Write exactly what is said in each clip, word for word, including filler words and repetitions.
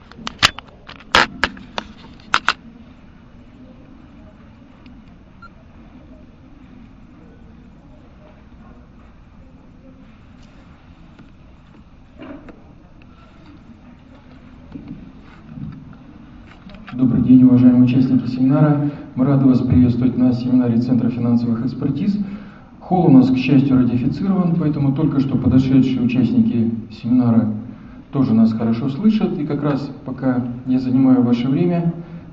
Добрый день, уважаемые участники семинара. Мы рады вас приветствовать на семинаре Центра финансовых экспертиз. Холл у нас, к счастью, радиофицирован, поэтому только что подошедшие участники семинара тоже нас хорошо слышат. И как раз пока я занимаю ваше время,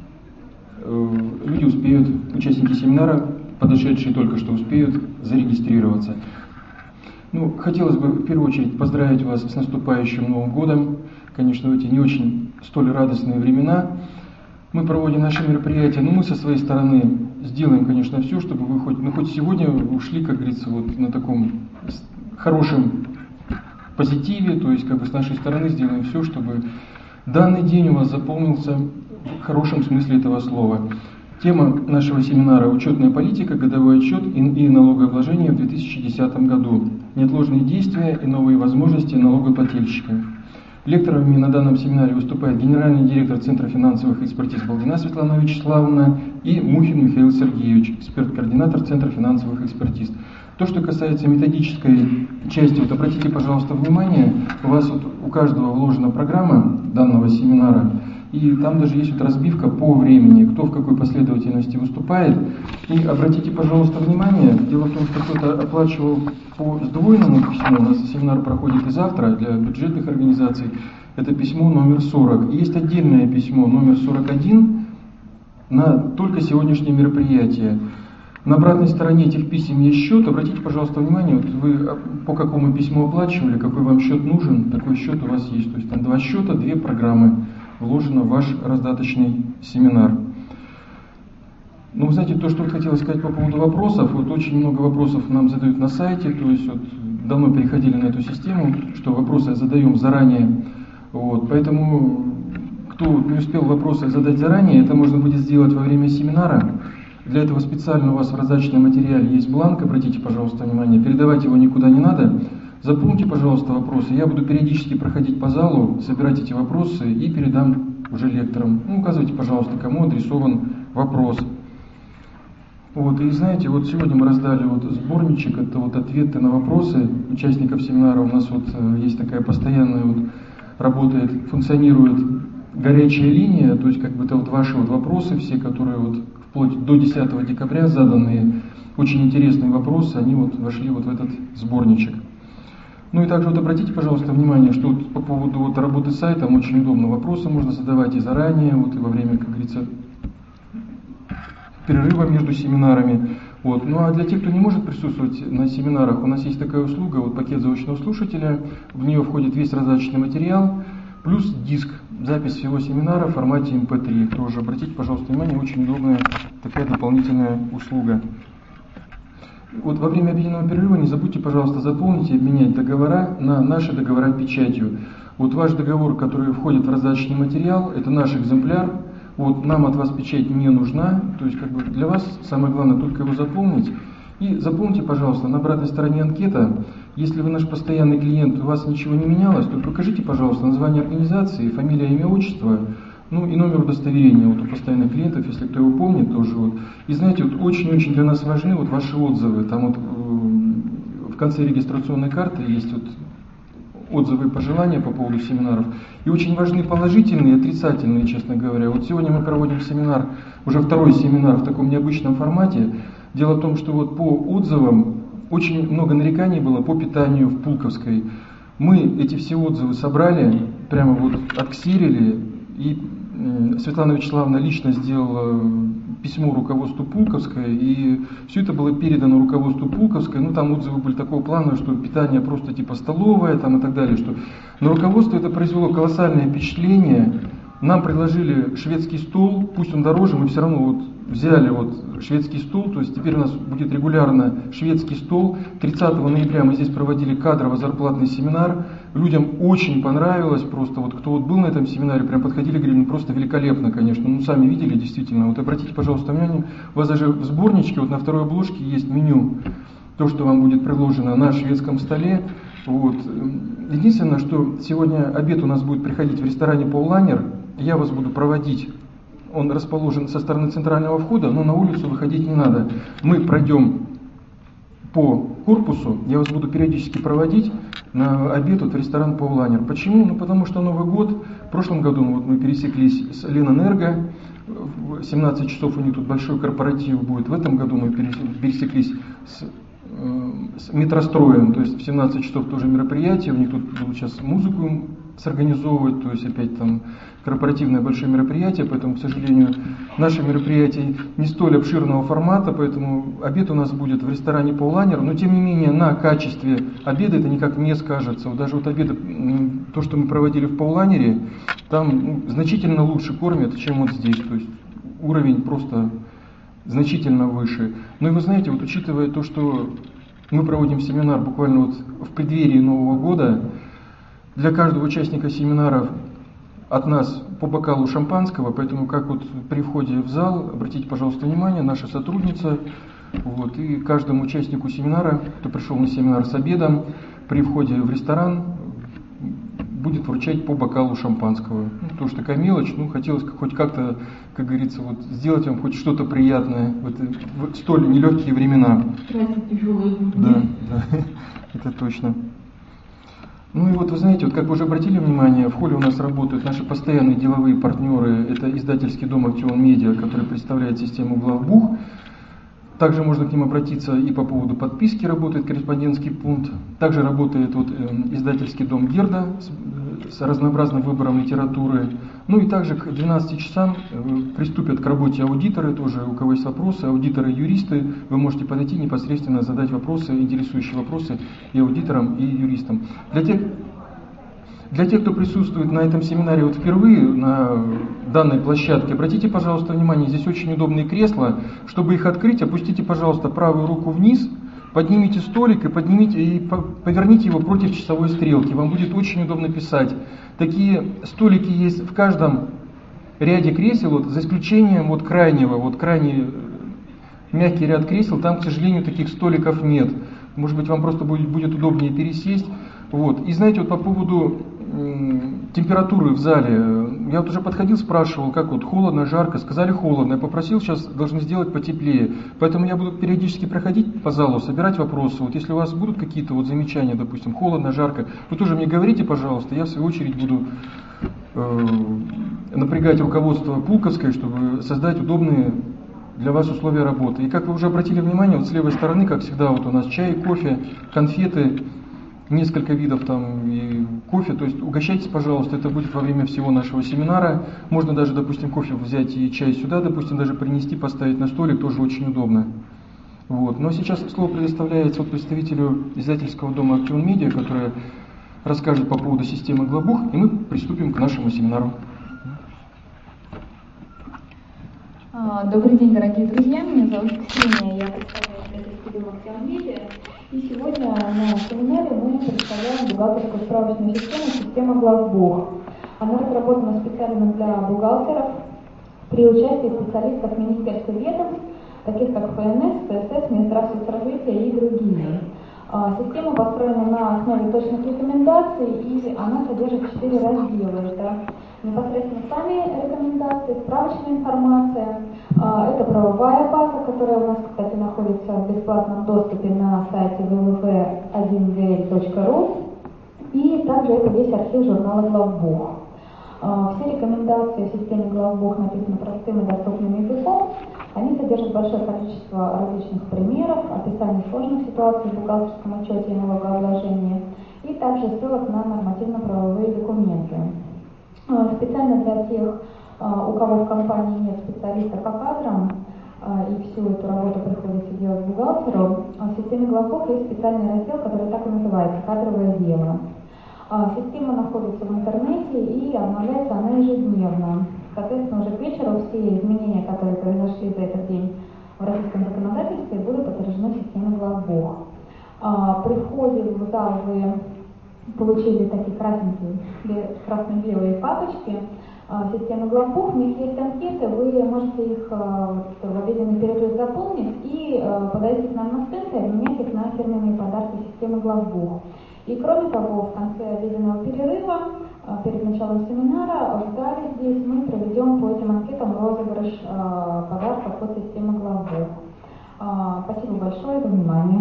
люди успеют, участники семинара, подошедшие только что успеют зарегистрироваться. Ну, хотелось бы в первую очередь поздравить вас с наступающим Новым годом. Конечно, в эти не очень столь радостные времена мы проводим наши мероприятия, но мы со своей стороны сделаем, конечно, все, чтобы вы хоть, ну, хоть сегодня ушли, как говорится, вот на таком хорошем позитиве, то есть как бы с нашей стороны сделаем все, чтобы данный день у вас заполнился в хорошем смысле этого слова. Тема нашего семинара – учетная политика, годовой отчет и налогообложение в две тысячи десятом году. Неотложные действия и новые возможности налогоплательщика. Лекторами на данном семинаре выступает генеральный директор Центра финансовых экспертиз Балдина Светлана Вячеславовна и Мухин Михаил Сергеевич, эксперт-координатор Центра финансовых экспертиз. То, что касается методической части, вот обратите, пожалуйста, внимание, у вас вот у каждого вложена программа данного семинара, и там даже есть вот разбивка по времени, кто в какой последовательности выступает. И обратите, пожалуйста, внимание, дело в том, что кто-то оплачивал по сдвоенному письму, у нас семинар проходит и завтра для бюджетных организаций, это письмо номер сорок. И есть отдельное письмо номер сорок один на только сегодняшнее мероприятие. На обратной стороне этих писем есть счет. Обратите, пожалуйста, внимание, вот вы по какому письму оплачивали, какой вам счет нужен, такой счет у вас есть. То есть там два счета, две программы вложено в ваш раздаточный семинар. Ну, вы знаете, то, что вот хотелось сказать по поводу вопросов, вот очень много вопросов нам задают на сайте, то есть вот давно переходили на эту систему, что вопросы задаем заранее. Вот, поэтому, кто не успел вопросы задать заранее, это можно будет сделать во время семинара. Для этого специально у вас в раздаточном материале есть бланк, обратите, пожалуйста, внимание, передавать его никуда не надо. Заполните, пожалуйста, вопросы, я буду периодически проходить по залу, собирать эти вопросы и передам уже лекторам. Ну, указывайте, пожалуйста, кому адресован вопрос. Вот, и знаете, вот сегодня мы раздали вот сборничек, это вот ответы на вопросы участников семинара. У нас вот есть такая постоянная вот работает, функционирует горячая линия, то есть как бы это вот ваши вот вопросы, все, которые вот вплоть до десятого декабря заданные, очень интересные вопросы, они вот вошли вот в этот сборничек. Ну и также вот обратите, пожалуйста, внимание, что вот по поводу вот работы с сайтом очень удобно, вопросы можно задавать и заранее, вот и во время, как говорится, перерыва между семинарами. Вот. Ну а для тех, кто не может присутствовать на семинарах, у нас есть такая услуга, вот пакет заочного слушателя, в нее входит весь раздаточный материал, плюс диск, запись всего семинара в формате эм пэ три. Тоже обратите, пожалуйста, внимание, очень удобная такая дополнительная услуга. Вот во время обеденного перерыва не забудьте, пожалуйста, заполнить и обменять договора на наши договора печатью. Вот ваш договор, который входит в раздаточный материал, это наш экземпляр. Вот нам от вас печать не нужна, то есть как бы для вас самое главное только его заполнить. И запомните, пожалуйста, на обратной стороне анкета, если вы наш постоянный клиент, у вас ничего не менялось, то покажите, пожалуйста, название организации, фамилия, имя, отчество, ну и номер удостоверения вот у постоянных клиентов, если кто его помнит тоже. Вот. И знаете, вот очень-очень для нас важны вот ваши отзывы. Там вот э, в конце регистрационной карты есть вот отзывы и пожелания по поводу семинаров. И очень важны положительные и отрицательные, честно говоря. Вот сегодня мы проводим семинар, уже второй семинар в таком необычном формате. Дело в том, что вот по отзывам очень много нареканий было по питанию в Пулковской. Мы эти все отзывы собрали, прямо вот отксерили, и Светлана Вячеславовна лично сделала письмо руководству Пулковской, и все это было передано руководству Пулковской. Ну, там отзывы были такого плана, что питание просто типа столовое, там и так далее. Что... Но руководство это произвело колоссальное впечатление. Нам предложили шведский стол, пусть он дороже, мы все равно вот взяли вот шведский стол, то есть теперь у нас будет регулярно шведский стол. тридцатого ноября мы здесь проводили кадрово-зарплатный семинар. Людям очень понравилось, просто вот кто вот был на этом семинаре, прям подходили, говорили, ну просто великолепно, конечно, ну сами видели, действительно. Вот обратите, пожалуйста, внимание, у вас даже в сборничке, вот на второй обложке есть меню, то, что вам будет предложено на шведском столе. Вот. Единственное, что сегодня обед у нас будет приходить в ресторане Paulaner. я вас буду проводить. Он расположен со стороны центрального входа, но на улицу выходить не надо. Мы пройдем по корпусу, я вас буду периодически проводить на обед вот в ресторан Паулайнер. Почему? Ну потому что Новый год, в прошлом году вот мы пересеклись с Ленэнерго, в семнадцать часов у них тут большой корпоратив будет. В этом году мы пересеклись с, э, с метростроем, то есть в семнадцать часов тоже мероприятие, у них тут будут сейчас музыку сорганизовывать, то есть опять там корпоративное большое мероприятие, поэтому, к сожалению, наше мероприятие не столь обширного формата, поэтому обед у нас будет в ресторане Паулайнер, но тем не менее на качестве обеда это никак не скажется. Вот даже вот обеды, то, что мы проводили в Паулайнере, там ну, значительно лучше кормят, чем вот здесь, то есть уровень просто значительно выше. Ну и вы знаете, вот учитывая то, что мы проводим семинар буквально вот в преддверии Нового года, для каждого участника семинара от нас по бокалу шампанского, поэтому как вот при входе в зал, обратите, пожалуйста, внимание, наша сотрудница, вот, и каждому участнику семинара, кто пришел на семинар с обедом, при входе в ресторан будет вручать по бокалу шампанского. Ну, тоже такая мелочь, ну, хотелось хоть как-то, как говорится, вот, сделать вам хоть что-то приятное в, это, в столь нелегкие времена. Да, да, это точно. Ну и вот вы знаете, вот как вы уже обратили внимание, в холле у нас работают наши постоянные деловые партнеры. Это издательский дом Актион Медиа, который представляет систему Главбух. Также можно к ним обратиться и по поводу подписки, работает корреспондентский пункт. Также работает вот, э, издательский дом Герда с, с разнообразным выбором литературы. Ну и также к двенадцати часам э, приступят к работе аудиторы, тоже у кого есть вопросы, аудиторы, юристы. Вы можете подойти непосредственно, задать вопросы, интересующие вопросы и аудиторам, и юристам. Для тех, Для тех, кто присутствует на этом семинаре вот впервые на данной площадке, обратите, пожалуйста, внимание, здесь очень удобные кресла. Чтобы их открыть, опустите, пожалуйста, правую руку вниз, поднимите столик и, поднимите, и поверните его против часовой стрелки. Вам будет очень удобно писать. Такие столики есть в каждом ряде кресел, вот, за исключением вот крайнего, вот крайний мягкий ряд кресел, там, к сожалению, таких столиков нет. Может быть, вам просто будет, будет удобнее пересесть. Вот. И знаете, вот по поводу температуры в зале, я вот уже подходил, спрашивал, как вот холодно, жарко, сказали холодно, я попросил, сейчас должны сделать потеплее, поэтому я буду периодически проходить по залу, собирать вопросы, вот если у вас будут какие-то вот замечания, допустим, холодно, жарко, вы тоже мне говорите, пожалуйста, я в свою очередь буду э, напрягать руководство Пулковской, чтобы создать удобные для вас условия работы. И как вы уже обратили внимание, вот с левой стороны, как всегда, вот у нас чай, кофе, конфеты, несколько видов там и кофе, то есть угощайтесь, пожалуйста, это будет во время всего нашего семинара. Можно даже, допустим, кофе взять и чай сюда, допустим, даже принести, поставить на столик, тоже очень удобно. Вот. Но сейчас слово предоставляется вот представителю издательского дома Актион Медиа, который расскажет по поводу системы Главбух, и мы приступим к нашему семинару. Добрый день, дорогие друзья, меня зовут Ксения, я представляю издательский дом Актион Медиа. И сегодня на семинаре мы представляем бухгалтерскую справочную систему «Система Главбух». Она разработана специально для бухгалтеров при участии специалистов министерских ведомств, таких как эф эн эс, пэ эс эс, Минздрав соцразвития и другие. Система построена на основе точных рекомендаций, и она содержит четыре раздела. Это непосредственно сами рекомендации, справочная информация, это правовая база, которая у нас, кстати, находится в бесплатном доступе на сайте дабл ю дабл ю дабл ю точка один гэ эл точка ру, и также это весь архив журнала Главбух. Все рекомендации в системе Главбух написаны простым и доступным языком. Они содержат большое количество различных примеров, описаний сложных ситуаций в бухгалтерском учете и налогообложении, и также ссылок на нормативно-правовые документы. Специально для тех, у кого в компании нет специалиста по кадрам, и всю эту работу приходится делать бухгалтеру, в системе Главбух есть специальный раздел, который так и называется «Кадровое дело». Система находится в интернете и обновляется она ежедневно. Соответственно, уже к вечеру все изменения, которые произошли за этот день в российском законодательстве, будут отражены в системе Главбух. При входе в зал вы получили такие красненькие, красно-белые папочки системы Главбух. В них есть анкеты, вы можете их в обеденный перерыв заполнить и подойти к нам на стенд и обменять их на фирменные подарки системы Главбух. И кроме того, в конце обеденного перерыва перед началом семинара в зале здесь мы проведем по этим анкетам розыгрыш э, подарков от системы Главбух. Э, спасибо большое за внимание.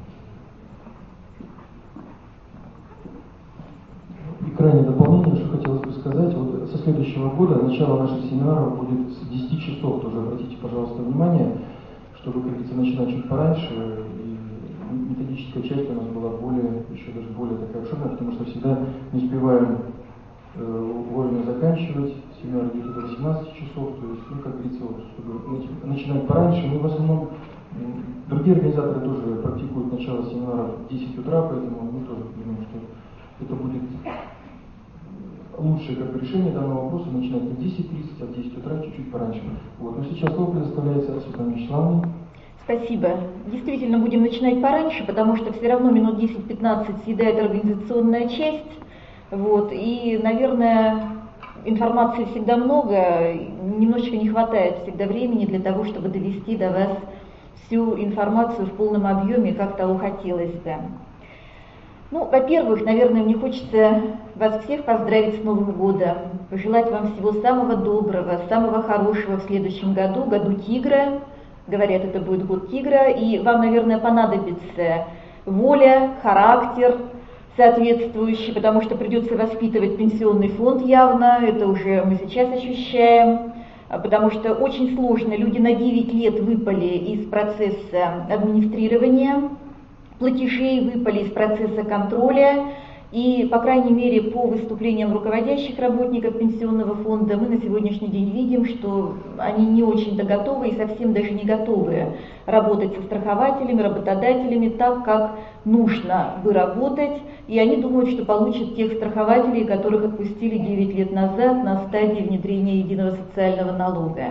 И крайнее дополнение, что хотелось бы сказать, вот со следующего года начало наших семинаров будет с десяти часов, тоже обратите, пожалуйста, внимание, чтобы, как говорится, начинать чуть пораньше, и методическая часть у нас была более, еще даже более такая обширная, потому что всегда не успеваем э, вовремя заканчивать, семинар идет до восемнадцати часов, то есть, ну, как говорится, вот, чтобы начинать пораньше, мы в основном, другие организаторы тоже практикуют начало семинаров в десять утра, поэтому мы тоже думаем, что это будет лучшее как бы, решение данного вопроса, начинать не в десять тридцать, а в десять утра, чуть-чуть пораньше. Вот. Но сейчас слово предоставляется Светлане Вячеславовне. Спасибо. Действительно, будем начинать пораньше, потому что все равно минут десять-пятнадцать съедает организационная часть. Вот. И, наверное, информации всегда много, немножечко не хватает всегда времени для того, чтобы довести до вас всю информацию в полном объеме, как того хотелось бы. Ну, во-первых, наверное, мне хочется вас всех поздравить с Новым годом, пожелать вам всего самого доброго, самого хорошего в следующем году, году тигра. Говорят, это будет год тигра, и вам, наверное, понадобится воля, характер соответствующий, потому что придется воспитывать пенсионный фонд явно, это уже мы сейчас ощущаем, потому что очень сложно, люди на девять лет выпали из процесса администрирования, платежей выпали из процесса контроля, и, по крайней мере, по выступлениям руководящих работников пенсионного фонда мы на сегодняшний день видим, что они не очень-то готовы и совсем даже не готовы работать со страхователями, работодателями так, как нужно бы работать, и они думают, что получат тех страхователей, которых отпустили девять лет назад на стадии внедрения единого социального налога.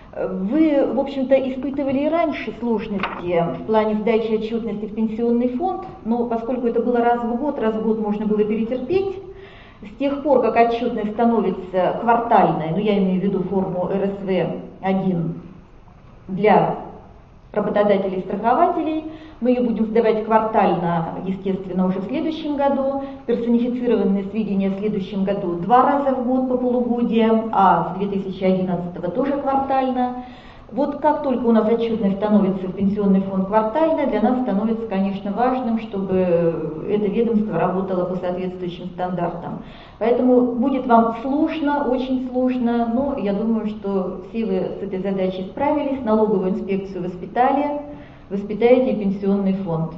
Вы, в общем-то, испытывали и раньше сложности в плане сдачи отчетности в пенсионный фонд, но поскольку это было раз в год, раз в год можно было перетерпеть, с тех пор, как отчетность становится квартальной, ну я имею в виду форму эр эс вэ один для работодателей и страхователей, мы ее будем сдавать квартально, естественно, уже в следующем году, персонифицированные сведения в следующем году два раза в год по полугодиям, а с две тысячи одиннадцатого тоже квартально. Вот как только у нас отчетность становится в пенсионный фонд квартально, для нас становится, конечно, важным, чтобы это ведомство работало по соответствующим стандартам. Поэтому будет вам сложно, очень сложно, но я думаю, что все вы с этой задачей справились, налоговую инспекцию воспитали, воспитаете и пенсионный фонд.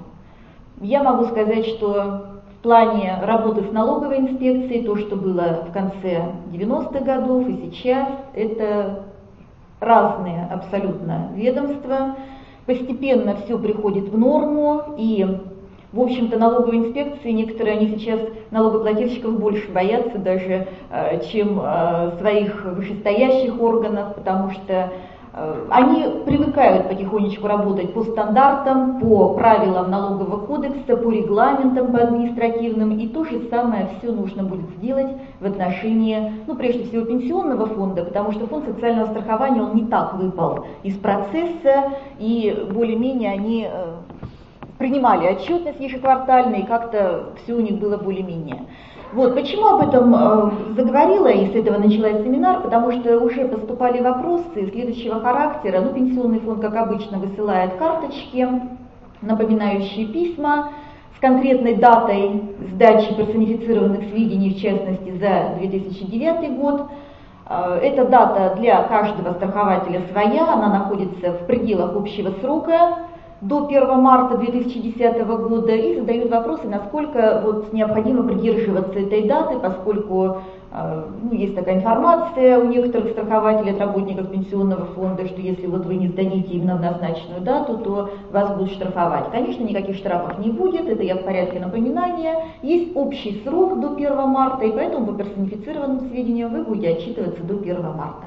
Я могу сказать, что в плане работы с налоговой инспекцией, то, что было в конце девяностых годов и сейчас, это разные абсолютно ведомства. Постепенно все приходит в норму, и, в общем-то, налоговой инспекции некоторые, они сейчас налогоплательщиков больше боятся даже, чем своих вышестоящих органов, потому что они привыкают потихонечку работать по стандартам, по правилам налогового кодекса, по регламентам, по административным, и то же самое все нужно будет сделать в отношении, ну, прежде всего, пенсионного фонда, потому что фонд социального страхования, он не так выпал из процесса, и более-менее они принимали отчетность ежеквартально, и как-то все у них было более-менее. Вот, почему об этом э, заговорила и с этого началась семинар, потому что уже поступали вопросы следующего характера. Ну, пенсионный фонд, как обычно, высылает карточки, напоминающие письма с конкретной датой сдачи персонифицированных сведений, в частности, за две тысячи девятый год. Э, эта дата для каждого страхователя своя, она находится в пределах общего срока до первого марта две тысячи десятого года, и задают вопросы, насколько вот необходимо придерживаться этой даты, поскольку э, ну, есть такая информация у некоторых страхователей, от работников пенсионного фонда, что если вот вы не сдадите именно в назначенную дату, то вас будут штрафовать. Конечно, никаких штрафов не будет, это я в порядке напоминания. Есть общий срок до первого марта, и поэтому по персонифицированным сведениям вы будете отчитываться до первого марта.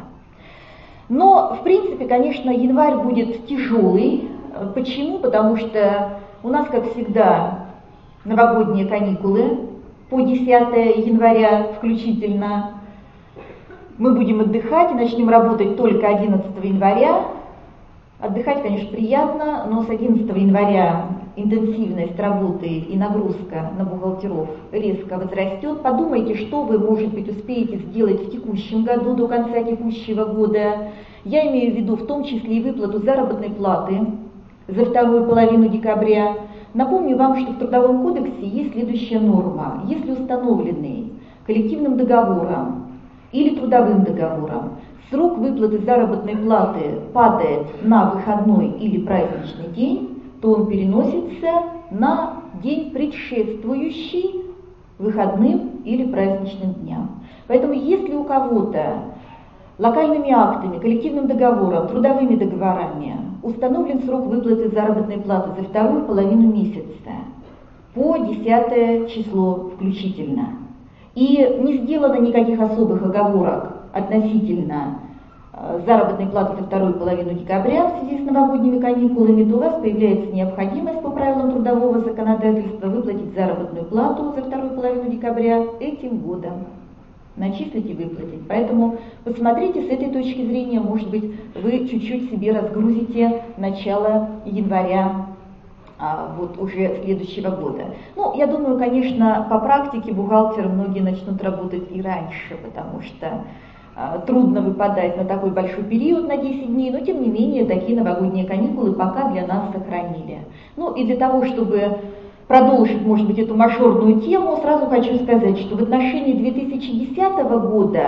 Но, в принципе, конечно, январь будет тяжелый. Почему? Потому что у нас, как всегда, новогодние каникулы по десятое января включительно. Мы будем отдыхать и начнем работать только одиннадцатого января. Отдыхать, конечно, приятно, но с одиннадцатого января интенсивность работы и нагрузка на бухгалтеров резко возрастет, подумайте, что вы, может быть, успеете сделать в текущем году, до конца текущего года. Я имею в виду в том числе и выплату заработной платы за вторую половину декабря. Напомню вам, что в Трудовом кодексе есть следующая норма. Если установленный коллективным договором или трудовым договором срок выплаты заработной платы падает на выходной или праздничный день, то он переносится на день, предшествующий выходным или праздничным дням. Поэтому если у кого-то локальными актами, коллективным договором, трудовыми договорами установлен срок выплаты заработной платы за вторую половину месяца по десятое число включительно, и не сделано никаких особых оговорок относительно заработной платы за вторую половину декабря в связи с новогодними каникулами, то у вас появляется необходимость по правилам трудового законодательства выплатить заработную плату за вторую половину декабря этим годом. Начислить и выплатить. Поэтому посмотрите с этой точки зрения, может быть, вы чуть-чуть себе разгрузите начало января а, вот уже следующего года. Ну, я думаю, конечно, по практике бухгалтеры многие начнут работать и раньше, потому что а, трудно выпадать на такой большой период, на десять дней, но тем не менее такие новогодние каникулы пока для нас сохранили. Ну и для того, чтобы продолжить, может быть, эту мажорную тему, сразу хочу сказать, что в отношении две тысячи десятого года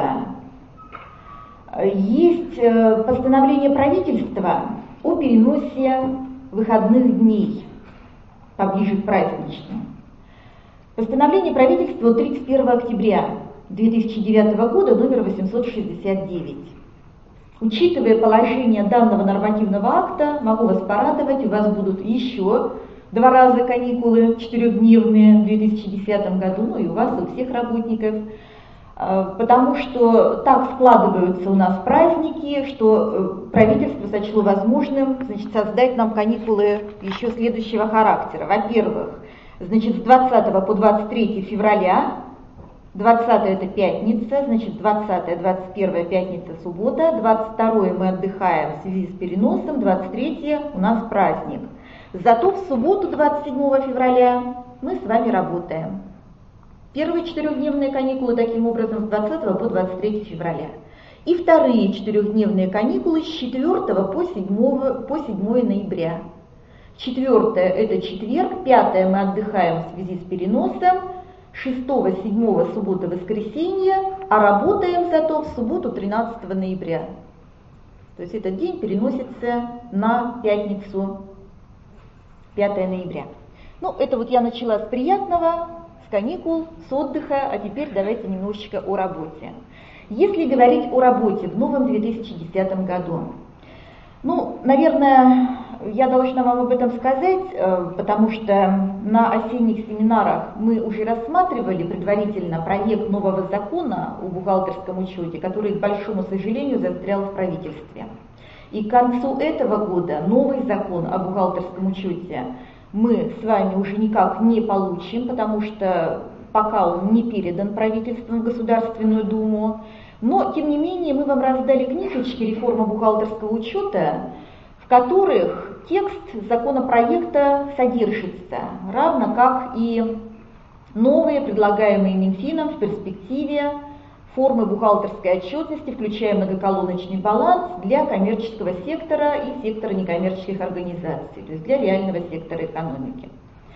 есть постановление правительства о переносе выходных дней поближе к праздничным. Постановление правительства от тридцать первого октября две тысячи девятого года, номер восемьсот шестьдесят девять. Учитывая положение данного нормативного акта, могу вас порадовать, у вас будут еще два раза каникулы четырехдневные в две тысячи десятом году, ну и у вас, и у всех работников, потому что так складываются у нас праздники, что правительство сочло возможным, значит, создать нам каникулы еще следующего характера. Во-первых, значит, с двадцатого по двадцать третье февраля, двадцатое это пятница, значит, двадцатое, двадцать первое пятница, суббота, двадцать второе мы отдыхаем в связи с переносом, двадцать третье у нас праздник. Зато в субботу, двадцать седьмого февраля, мы с вами работаем. Первые четырехдневные каникулы таким образом с двадцатого по двадцать третье февраля. И вторые четырехдневные каникулы с четвёртого по седьмое ноября. Четвертое это четверг, пятое мы отдыхаем в связи с переносом, шестого, седьмого суббота, воскресенье, а работаем зато в субботу тринадцатого ноября. То есть этот день переносится на пятницу, пятое ноября. Ну, это вот я начала с приятного, с каникул, с отдыха, а теперь давайте немножечко о работе. Если говорить о работе в новом две тысячи десятом году, ну, наверное, я должна вам об этом сказать, потому что на осенних семинарах мы уже рассматривали предварительно проект нового закона о бухгалтерском учете, который, к большому сожалению, застрял в правительстве. И к концу этого года новый закон о бухгалтерском учете мы с вами уже никак не получим, потому что пока он не передан правительством в Государственную Думу. Но, тем не менее, мы вам раздали книжечки «Реформа бухгалтерского учета», в которых текст законопроекта содержится, равно как и новые, предлагаемые Минфином в перспективе формы бухгалтерской отчетности, включая многоколоночный баланс для коммерческого сектора и сектора некоммерческих организаций, то есть для реального сектора экономики.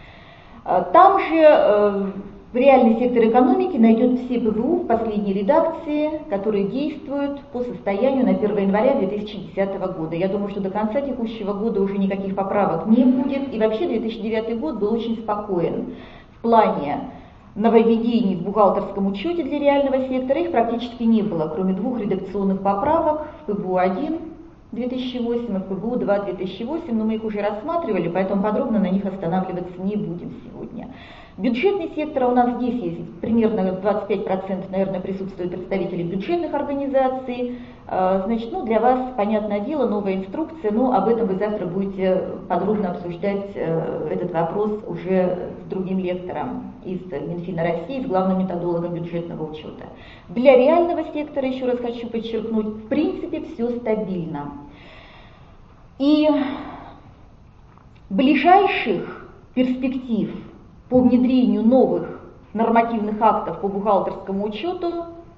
Там же в реальный сектор экономики найдет все пэ вэ у в последней редакции, которые действуют по состоянию на первое января две тысячи десятого года. Я думаю, что до конца текущего года уже никаких поправок не будет, и вообще две тысячи девятый год был очень спокоен в плане нововведений в бухгалтерском учете для реального сектора. Их практически не было, кроме двух редакционных поправок в пэ вэ у один две тысячи восемь и в пэ вэ у два две тысячи восемь, но мы их уже рассматривали, поэтому подробно на них останавливаться не будем сегодня. Бюджетный сектор у нас здесь есть примерно двадцать пять процентов, наверное, присутствуют представители бюджетных организаций. Значит, ну, для вас, понятное дело, новая инструкция, но об этом вы завтра будете подробно обсуждать этот вопрос уже с другим лектором из Минфина России, с главным методологом бюджетного учета. Для реального сектора, еще раз хочу подчеркнуть, в принципе, все стабильно. И ближайших перспектив по внедрению новых нормативных актов по бухгалтерскому учету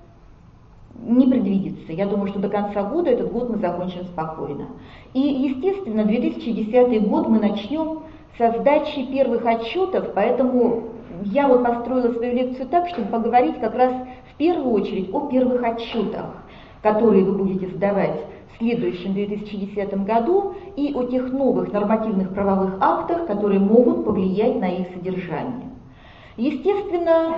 не предвидится. Я думаю, что до конца года этот год мы закончим спокойно. И, естественно, две тысячи десятый год мы начнем со сдачи первых отчетов, поэтому я вот построила свою лекцию так, чтобы поговорить как раз в первую очередь о первых отчетах, которые вы будете сдавать в следующем две тысячи десятом году, и о тех новых нормативных правовых актах, которые могут повлиять на их содержание. Естественно,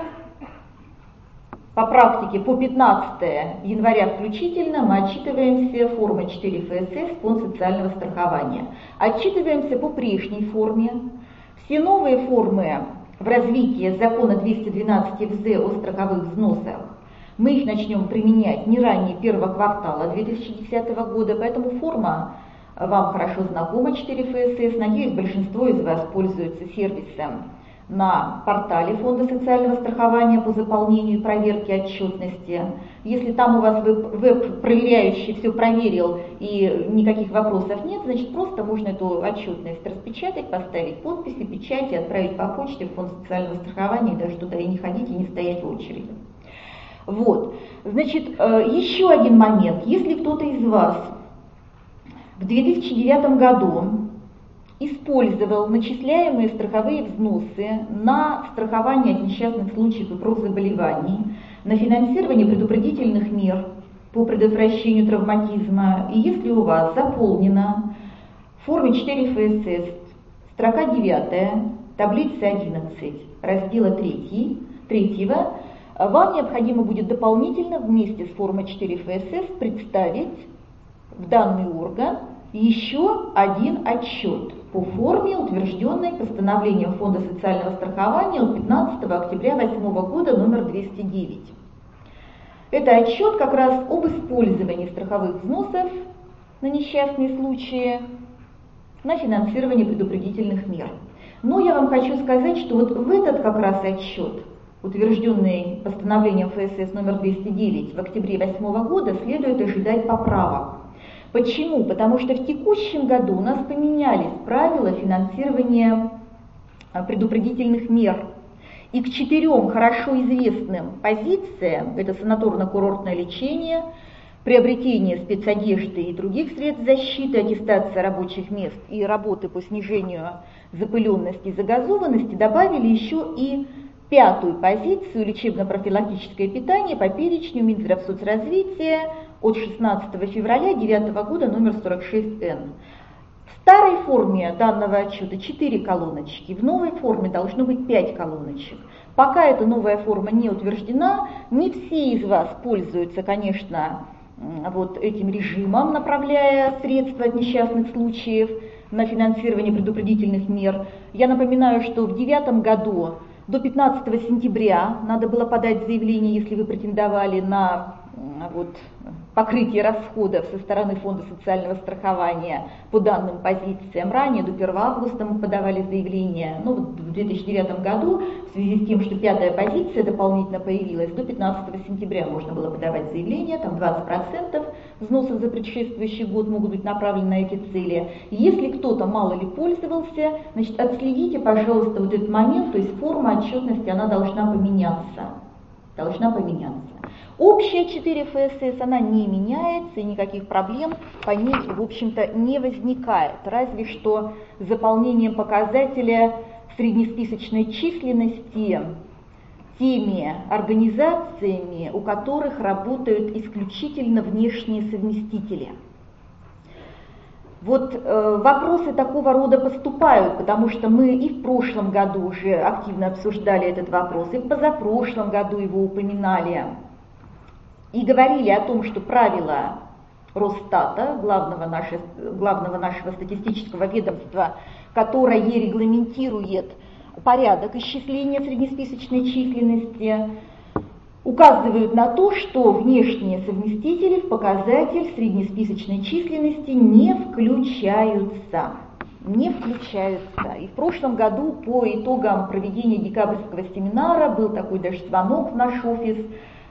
по практике по пятнадцатое января включительно мы отчитываемся формой четыре эф эс эс, Фонд социального страхования. Отчитываемся по прежней форме. Все новые формы в развитии закона двести двенадцать эф зэ о страховых взносах мы их начнем применять не ранее первого квартала две тысячи десятого года, поэтому форма вам хорошо знакома, четыре эф эс эс. Надеюсь, большинство из вас пользуются сервисом на портале Фонда социального страхования по заполнению и проверке отчетности. Если там у вас веб-проверяющий все проверил и никаких вопросов нет, значит просто можно эту отчетность распечатать, поставить подписи, печать и отправить по почте в Фонд социального страхования, и даже туда и не ходить, и не стоять в очереди. Вот. Значит, еще один момент. Если кто-то из вас в две тысячи девятом году использовал начисляемые страховые взносы на страхование от несчастных случаев и профзаболеваний, на финансирование предупредительных мер по предотвращению травматизма, и если у вас заполнена в форме четыре эф эс эс строка девятая, таблица одиннадцать, раздела три, третьего, вам необходимо будет дополнительно вместе с формой четыре эф эс эс представить в данный орган еще один отчет по форме, утвержденной постановлением Фонда социального страхования от пятнадцатого октября две тысячи восьмого года номер двести девять. Это отчет как раз об использовании страховых взносов на несчастные случаи, на финансирование предупредительных мер. Но я вам хочу сказать, что вот в этот как раз отчет, утвержденный постановлением эф эс эс номер двести девять в октябре две тысячи восьмого года, следует ожидать поправок. Почему? Потому что в текущем году у нас поменялись правила финансирования предупредительных мер. И к четырем хорошо известным позициям, это санаторно-курортное лечение, приобретение спецодежды и других средств защиты, аттестация рабочих мест и работы по снижению запыленности и загазованности, добавили еще и пятую позицию — лечебно-профилактическое питание по перечню Минздравсоцразвития от шестнадцатого февраля две тысячи девятого года номер сорок шесть эн. В старой форме данного отчета четыре колоночки, в новой форме должно быть пять колоночек. Пока эта новая форма не утверждена, не все из вас пользуются, конечно, вот этим режимом, направляя средства от несчастных случаев на финансирование предупредительных мер. Я напоминаю, что в две тысячи девятом году до пятнадцатого сентября надо было подать заявление, если вы претендовали на вот, покрытие расходов со стороны Фонда социального страхования по данным позициям. Ранее, до первого августа мы подавали заявление. Но вот в две тысячи девятом году, в связи с тем, что пятая позиция дополнительно появилась, до пятнадцатого сентября можно было подавать заявление, там двадцать процентов взносов за предшествующий год могут быть направлены на эти цели. Если кто-то мало ли пользовался, значит, отследите, пожалуйста, вот этот момент, то есть форма отчетности, она должна поменяться. Должна поменяться. Общая четыре эф эс эс, она не меняется, и никаких проблем по ней, в общем-то, не возникает. Разве что с заполнением показателя среднесписочной численности теми организациями, у которых работают исключительно внешние совместители. Вот э, вопросы такого рода поступают, потому что мы и в прошлом году уже активно обсуждали этот вопрос, и в позапрошлом году его упоминали, и говорили о том, что правила Росстата, главного, наше, главного нашего статистического ведомства, которое регламентирует порядок исчисления среднесписочной численности, указывают на то, что внешние совместители в показатель среднесписочной численности не включаются. Не включаются. И в прошлом году по итогам проведения декабрьского семинара был такой даже звонок в наш офис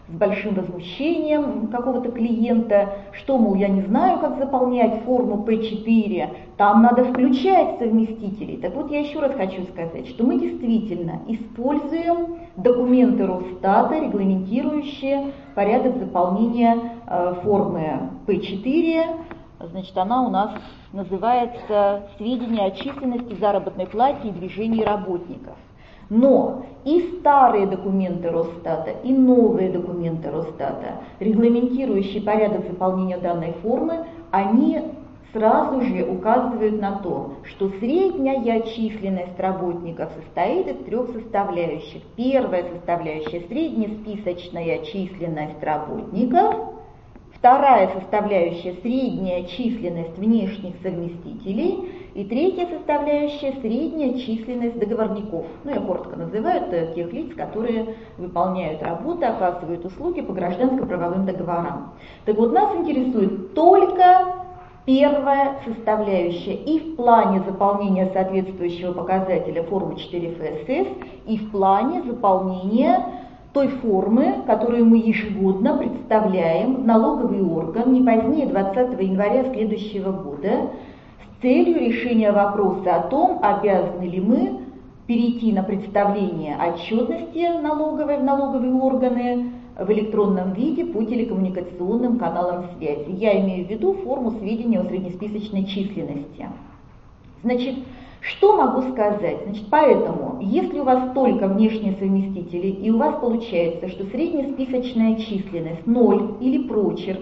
с большим возмущением какого-то клиента, что, мол, я не знаю, как заполнять форму пэ четыре, там надо включать совместителей. Так вот, я еще раз хочу сказать, что мы действительно используем документы Росстата, регламентирующие порядок заполнения э, формы пэ четыре. Значит, она у нас называется «Сведения о численности, заработной плате и движении работников». Но и старые документы Росстата, и новые документы Росстата, регламентирующие порядок заполнения данной формы, они сразу же указывают на то, что средняя численность работников состоит из трех составляющих. Первая составляющая – среднесписочная численность работников. Вторая составляющая – средняя численность внешних совместителей. И третья составляющая – средняя численность договорников. Ну, я коротко называю это тех лиц, которые выполняют работу, оказывают услуги по гражданско-правовым договорам. Так вот, нас интересует только первая составляющая и в плане заполнения соответствующего показателя формы четыре эф эс эс, и в плане заполнения той формы, которую мы ежегодно представляем в налоговый орган не позднее двадцатого января следующего года с целью решения вопроса о том, обязаны ли мы перейти на представление отчетности налоговой в налоговые органы в электронном виде по телекоммуникационным каналам связи. Я имею в виду форму сведения о среднесписочной численности. Значит, что могу сказать? Значит, поэтому, если у вас только внешние совместители, и у вас получается, что среднесписочная численность ноль или прочерк,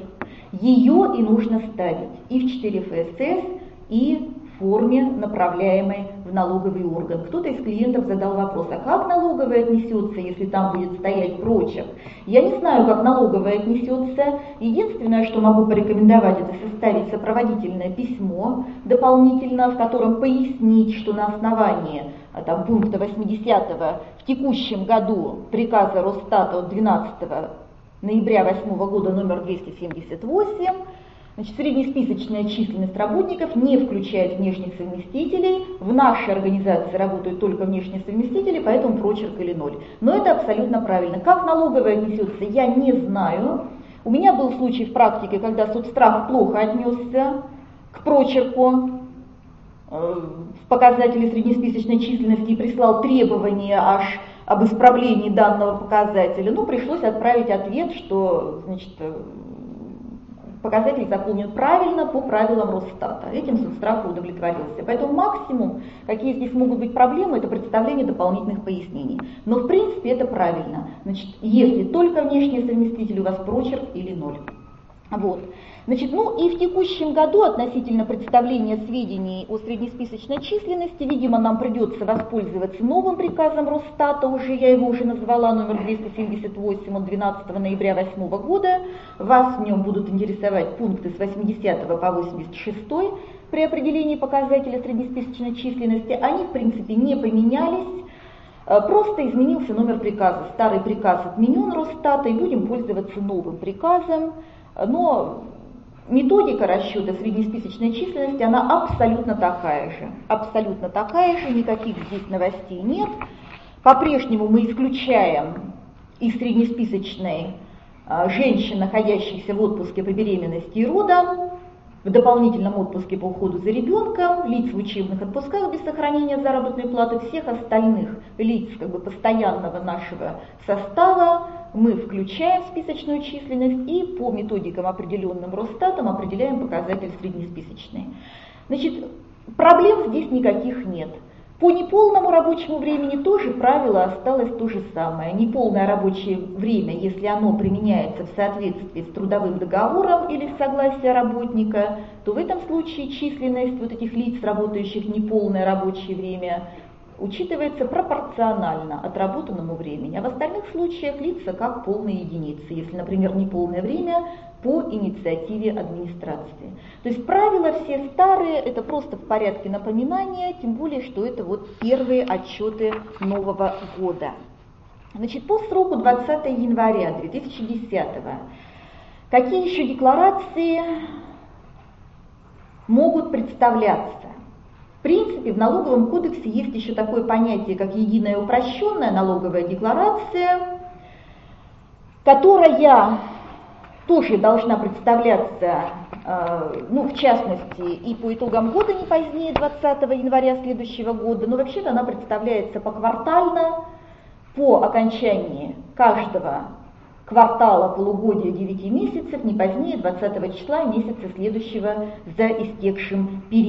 ее и нужно ставить и в четыре эф эс эс, и в форме, направляемой в налоговый орган. Кто-то из клиентов задал вопрос, а как налоговая отнесется, если там будет стоять прочерк? Я не знаю, как налоговая отнесется. Единственное, что могу порекомендовать, это составить сопроводительное письмо дополнительно, в котором пояснить, что на основании там, пункта восьмидесятого в текущем году приказа Росстата от двенадцатого ноября восьмого года номер двести семьдесят восемь, значит, среднесписочная численность работников не включает внешних совместителей. В нашей организации работают только внешние совместители, поэтому прочерк или ноль. Но это абсолютно правильно. Как налоговая отнесется, я не знаю. У меня был случай в практике, когда соцстрах плохо отнесся к прочерку в показателе среднесписочной численности и прислал требования аж об исправлении данного показателя. Ну, пришлось отправить ответ, что, значит, показатель заполнен правильно по правилам Росстата. Этим соцстрах удовлетворился. Поэтому максимум, какие здесь могут быть проблемы, это представление дополнительных пояснений. Но в принципе это правильно. Значит, если только внешний совместитель, у вас прочерк или ноль. Вот. Значит, ну и в текущем году относительно представления сведений о среднесписочной численности, видимо, нам придется воспользоваться новым приказом Росстата, уже я его уже назвала, номер двести семьдесят восемь от двенадцатого ноября восьмого года. Вас в нем будут интересовать пункты с восьмидесятого по восемьдесят шестой при определении показателя среднесписочной численности. Они, в принципе, не поменялись. Просто изменился номер приказа. Старый приказ отменен Росстата, и будем пользоваться новым приказом. Но методика расчета среднесписочной численности, она абсолютно такая же. Абсолютно такая же, никаких здесь новостей нет. По-прежнему мы исключаем из среднесписочной женщин, находящихся в отпуске по беременности и родам, в дополнительном отпуске по уходу за ребенком, лиц в учебных отпусках без сохранения заработной платы, всех остальных лиц как бы постоянного нашего состава мы включаем в списочную численность и по методикам, определенным Росстатом, определяем показатель среднесписочный. Значит, проблем здесь никаких нет. По неполному рабочему времени тоже правило осталось то же самое. Неполное рабочее время, если оно применяется в соответствии с трудовым договором или с согласием работника, то в этом случае численность вот этих лиц, работающих неполное рабочее время, учитывается пропорционально отработанному времени, а в остальных случаях лица как полные единицы, если, например, неполное время по инициативе администрации. То есть правила все старые, это просто в порядке напоминания, тем более, что это вот первые отчеты нового года. Значит, по сроку двадцатого января две тысячи десятого, какие еще декларации могут представляться? В принципе, в налоговом кодексе есть еще такое понятие, как единая упрощенная налоговая декларация. которая тоже должна представляться, ну, в частности, и по итогам года не позднее двадцатого января следующего года, но вообще-то она представляется поквартально, по окончании каждого квартала, полугодия, девяти месяцев, не позднее двадцатого числа месяца следующего за истекшим периодом.